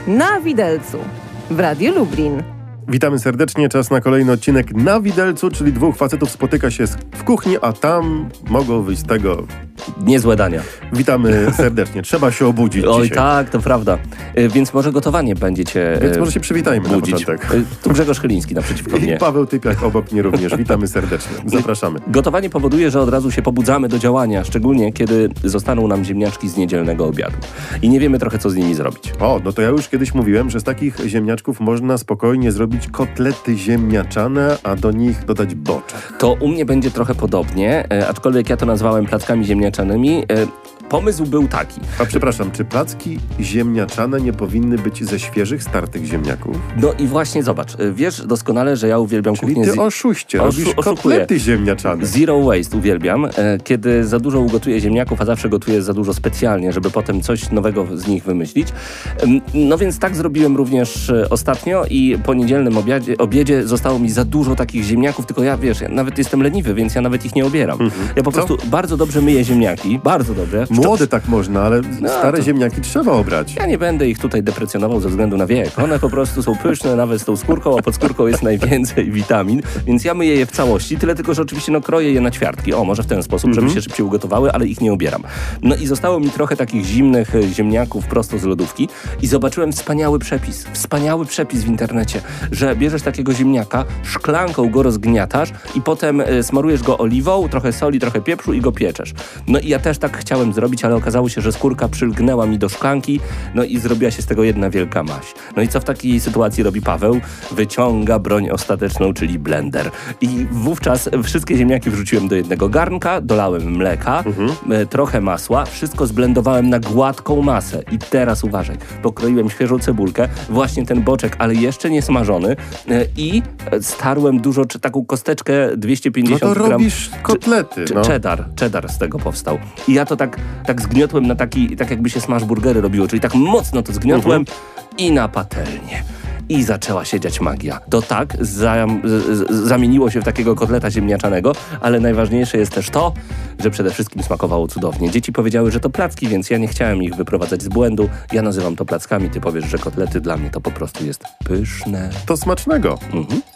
Na widelcu w Radiu Lublin. Witamy serdecznie, czas na kolejny odcinek Na widelcu, czyli dwóch facetów spotyka się w kuchni, a tam mogą wyjść z tego niezłe dania. Witamy serdecznie, trzeba się obudzić Oj dzisiaj. tak, to prawda. Więc może gotowanie będziecie Więc może się przywitajmy budzić. na początek. Tu Grzegorz Chyliński naprzeciwko mnie. I Paweł Typiak obok mnie również. Witamy serdecznie. Zapraszamy. Gotowanie powoduje, że od razu się pobudzamy do działania, szczególnie kiedy zostaną nam ziemniaczki z niedzielnego obiadu. I nie wiemy trochę, co z nimi zrobić. O, no to ja już kiedyś mówiłem, że z takich ziemniaczków można spokojnie zrobić kotlety ziemniaczane, a do nich dodać boczek. To u mnie będzie trochę podobnie, aczkolwiek ja to nazwałem plackami ziemniaczanymi. Pomysł był taki. A przepraszam, czy placki ziemniaczane nie powinny być ze świeżych, startych ziemniaków? No i właśnie zobacz, wiesz doskonale, że ja uwielbiam Czyli kuchnię... ty oszuście, robisz kotlety ziemniaczane. Zero waste uwielbiam, kiedy za dużo ugotuję ziemniaków, a zawsze gotuję za dużo specjalnie, żeby potem coś nowego z nich wymyślić. No więc tak zrobiłem również ostatnio i po niedzielnym obiedzie zostało mi za dużo takich ziemniaków, tylko ja nawet jestem leniwy, więc ja nawet ich nie obieram. Ja po prostu bardzo dobrze myję ziemniaki, bardzo dobrze. Młode tak można, ale stare ziemniaki trzeba obrać. Ja nie będę ich tutaj deprecjonował ze względu na wiek. One po prostu są pyszne, nawet z tą skórką, a pod skórką jest najwięcej witamin, więc ja myję je w całości, tyle tylko, że oczywiście kroję je na ćwiartki. O, może w ten sposób, żeby się szybciej ugotowały, ale ich nie obieram. No i zostało mi trochę takich zimnych ziemniaków prosto z lodówki i zobaczyłem wspaniały przepis w internecie, że bierzesz takiego ziemniaka, szklanką go rozgniatasz i potem smarujesz go oliwą, trochę soli, trochę pieprzu i go pieczesz. No i ja też tak chciałem zrobić, ale okazało się, że skórka przylgnęła mi do szklanki, no i zrobiła się z tego jedna wielka maź. No i co w takiej sytuacji robi Paweł? Wyciąga broń ostateczną, czyli blender. I wówczas wszystkie ziemniaki wrzuciłem do jednego garnka, dolałem mleka, trochę masła, wszystko zblendowałem na gładką masę. I teraz uważaj, pokroiłem świeżą cebulkę, właśnie ten boczek, ale jeszcze nie smażony i starłem taką kosteczkę 250 gram. No to gram. robisz kotlety. Cheddar z tego powstał. I ja to tak zgniotłem na taki, tak jakby się smash burgery robiło, czyli tak mocno to zgniotłem i na patelnię. I zaczęła się dziać magia. To tak zamieniło się w takiego kotleta ziemniaczanego, ale najważniejsze jest też to, że przede wszystkim smakowało cudownie. Dzieci powiedziały, że to placki, więc ja nie chciałem ich wyprowadzać z błędu. Ja nazywam to plackami, ty powiesz, że kotlety dla mnie to po prostu jest pyszne. To smacznego.